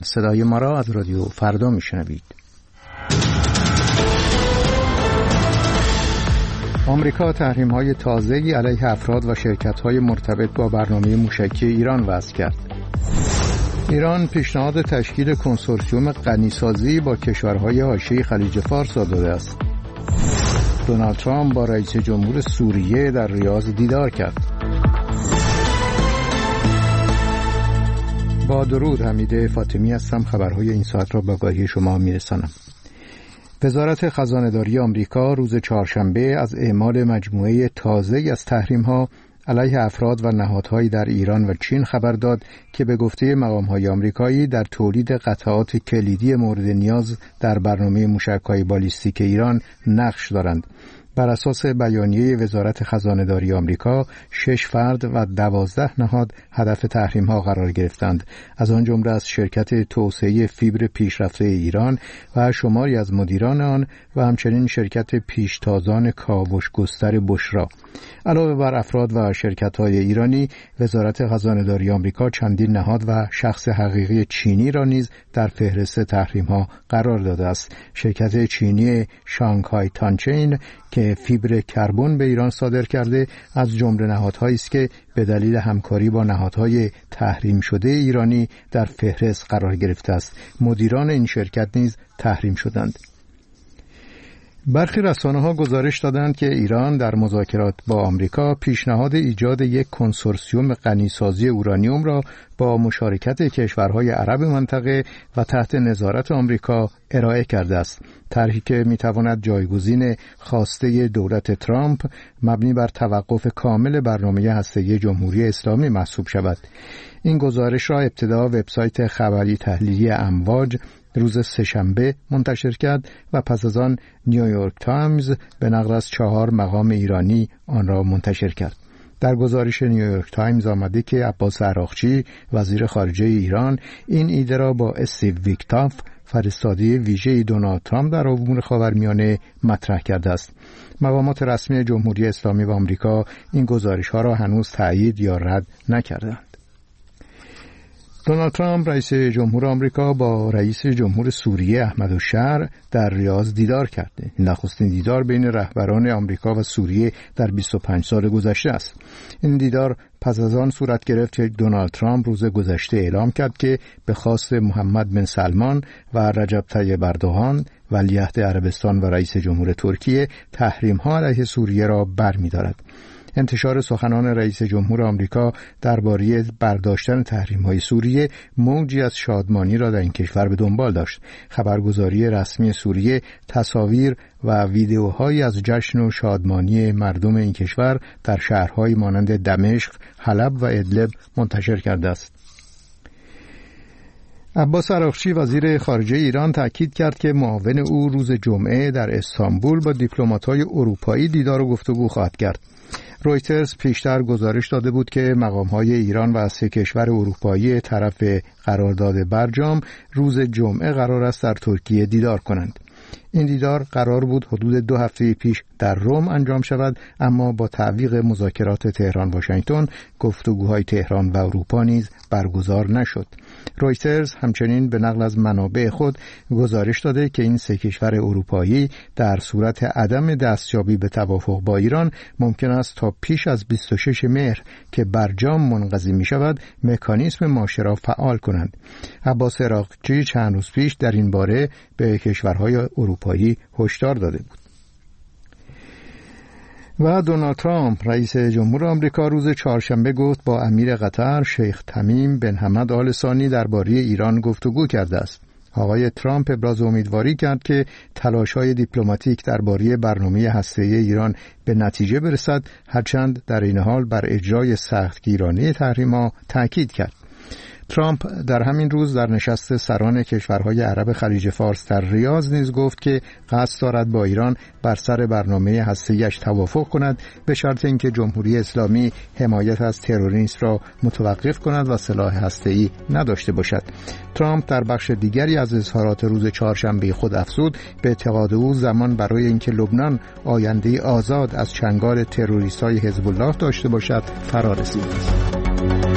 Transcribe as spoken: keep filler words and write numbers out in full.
صدای ما را از رادیو فردا میشنوید. آمریکا تحریم‌های تازه‌ای علیه افراد و شرکت‌های مرتبط با برنامه موشکی ایران وضع کرد. ایران پیشنهاد تشکیل کنسورسیوم غنیسازی با کشورهای حاشیه خلیج فارس داده است. دونالد ترامپ با رئیس جمهور سوریه در ریاض دیدار کرد. با درود، حمید فاطمی هستم. خبرهای این ساعت را به آگاهی شما میرسانم. وزارت خزانه‌داری آمریکا روز چهارشنبه از اعمال مجموعه تازه‌ای از تحریم‌ها علیه افراد و نهادهایی در ایران و چین خبر داد که به گفته مقام‌های آمریکایی در تولید قطعات کلیدی مورد نیاز در برنامه موشک‌های بالیستیک ایران نقش دارند. بر اساس بیانیه وزارت خزانه‌داری آمریکا، شش فرد و دوازده نهاد هدف تحریم‌ها قرار گرفتند، از آن جمله از شرکت توسعه فیبر پیشرفته ایران و شماری از مدیران آن و همچنین شرکت پیشتازان کاوش گستر بشرا. علاوه بر افراد و شرکت‌های ایرانی، وزارت خزانه‌داری آمریکا چندین نهاد و شخص حقیقی چینی را نیز در فهرست تحریم‌ها قرار داده است. شرکت چینی شانگهای تانچین که فیبر کربن به ایران صادر کرده از جمله نهادهایی است که به دلیل همکاری با نهادهای تحریم شده ایرانی در فهرست قرار گرفته است. مدیران این شرکت نیز تحریم شدند. برخی رسانه‌ها گزارش دادند که ایران در مذاکرات با آمریکا پیشنهاد ایجاد یک کنسورسیوم غنیسازی اورانیوم را با مشارکت کشورهای عرب منطقه و تحت نظارت آمریکا ارائه کرده است. طرحی که می‌تواند جایگزین خواسته دولت ترامپ مبنی بر توقف کامل برنامه هسته‌ای جمهوری اسلامی محسوب شود. این گزارش را ابتدا وبسایت خبری تحلیلی امواج روز سه‌شنبه منتشر کرد و پس از آن نیویورک تایمز به نقل از چهار مقام ایرانی آن را منتشر کرد. در گزارش نیویورک تایمز آمده که عباس عراقچی وزیر خارجه ایران این ایده را با استیو ویتکاف فرستاده ویژه دونالد ترامپ در امور خاورمیانه مطرح کرده است. مقامات رسمی جمهوری اسلامی و آمریکا این گزارش‌ها را هنوز تایید یا رد نکردند. دونالد ترامپ رئیس جمهور آمریکا با رئیس جمهور سوریه احمد الشهر در ریاض دیدار کرده. این نخستین دیدار بین رهبران آمریکا و سوریه در بیست و پنج سال گذشته است. این دیدار پس از آن صورت گرفت که دونالد ترامپ روز گذشته اعلام کرد که به خواست محمد بن سلمان و رجب طیب اردوغان ولیعهد عربستان و رئیس جمهور ترکیه تحریم‌ها علیه سوریه را برمی‌دارد. انتشار سخنان رئیس جمهور آمریکا درباره برداشتن تحریم‌های سوریه موجی از شادمانی را در این کشور به دنبال داشت. خبرگزاری رسمی سوریه تصاویر و ویدیوهایی از جشن و شادمانی مردم این کشور در شهرهای مانند دمشق، حلب و ادلب منتشر کرده است. عباس عراقچی وزیر خارجه ایران تأکید کرد که معاون او روز جمعه در استانبول با دیپلمات‌های اروپایی دیدار و گفتگو خواهد کرد. رویترز پیشتر گزارش داده بود که مقام‌های ایران و سه کشور اروپایی طرف قرارداد برجام روز جمعه قرار است در ترکیه دیدار کنند. این دیدار قرار بود حدود دو هفته پیش در روم انجام شود، اما با تعویق مذاکرات تهران واشنگتن گفتگوهای تهران و اروپا نیز برگزار نشد. رویترز همچنین به نقل از منابع خود گزارش داده که این سه کشور اروپایی در صورت عدم دستیابی به توافق با ایران ممکن است تا پیش از بیست و شش مهر که برجام منقضی می شود مکانیزم ماشه را فعال کنند. عباس عراقچی چند روز پیش در این باره به کشورهای اروپایی هشدار داده بود. و دونالد ترامپ رئیس جمهور آمریکا روز چهارشنبه گفت با امیر قطر شیخ تمیم بن حمد آل ثانی درباره ایران گفتگو کرده است. آقای ترامپ ابراز امیدواری کرد که تلاش‌های دیپلماتیک درباره برنامه هسته‌ای ایران به نتیجه برسد، هرچند در این حال بر اجرای سختگیرانه تحریم‌ها تاکید کرد. ترامپ در همین روز در نشست سران کشورهای عرب خلیج فارس در ریاض نیز گفت که قصد دارد با ایران بر سر برنامه هسته‌ایش توافق کند، به شرط اینکه جمهوری اسلامی حمایت از تروریسم را متوقف کند و سلاح هسته‌ای نداشته باشد. ترامپ در بخش دیگری از اظهارات روز چهارشنبه خود افزود به اعتقاد او زمان برای اینکه لبنان آینده آزاد از چنگال تروریست‌های حزب الله داشته باشد فرا رسیده است.